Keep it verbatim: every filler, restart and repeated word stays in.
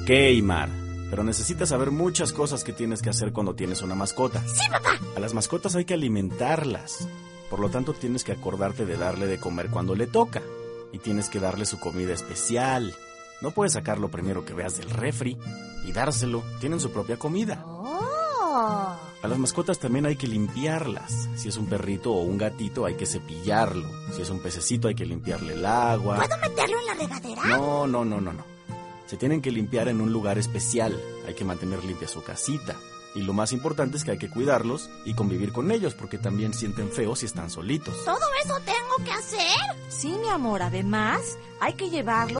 Ok, Mar, pero necesitas saber muchas cosas que tienes que hacer cuando tienes una mascota. ¡Sí, papá! A las mascotas hay que alimentarlas. Por lo tanto, tienes que acordarte de darle de comer cuando le toca. Y tienes que darle su comida especial. No puedes sacar lo primero que veas del refri y dárselo. Tienen su propia comida. ¡Oh! A las mascotas también hay que limpiarlas. Si es un perrito o un gatito, hay que cepillarlo. Si es un pececito, hay que limpiarle el agua. ¿Puedo meterlo en la regadera? No, no, no, no, no. Se tienen que limpiar en un lugar especial. Hay que mantener limpia su casita. Y lo más importante es que hay que cuidarlos y convivir con ellos, porque también sienten feo si están solitos. ¿Todo eso tengo que hacer? Sí, mi amor, además hay que llevarlo